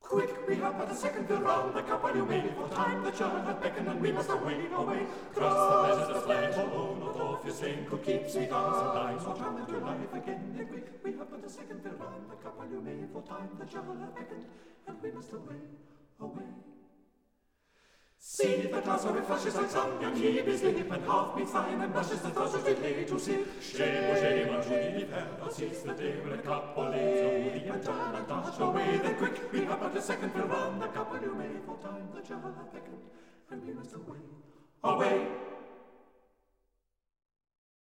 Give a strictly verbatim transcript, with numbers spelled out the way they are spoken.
Quick, we have but a second to round the couple you made, for time the child hath beckoned, and we must away, away. Cross the measures of slang, oh, not off your stain, could keep sweet arms and dimes, or charm into life again. And quick, we have but a second to round the couple you made, for time the child hath beckoned, and we must away, away. See the glass where it flashes like sun, young Hebe is limp and half beats thine, and blushes the thousands we lay to see. Shame, oh shame, on Judy Pell, sees the day when a couple leaves a woody and turn and dashed away. Then quick, we have but a second to run, the couple you made, for time the child hath beckoned, and we must away, away.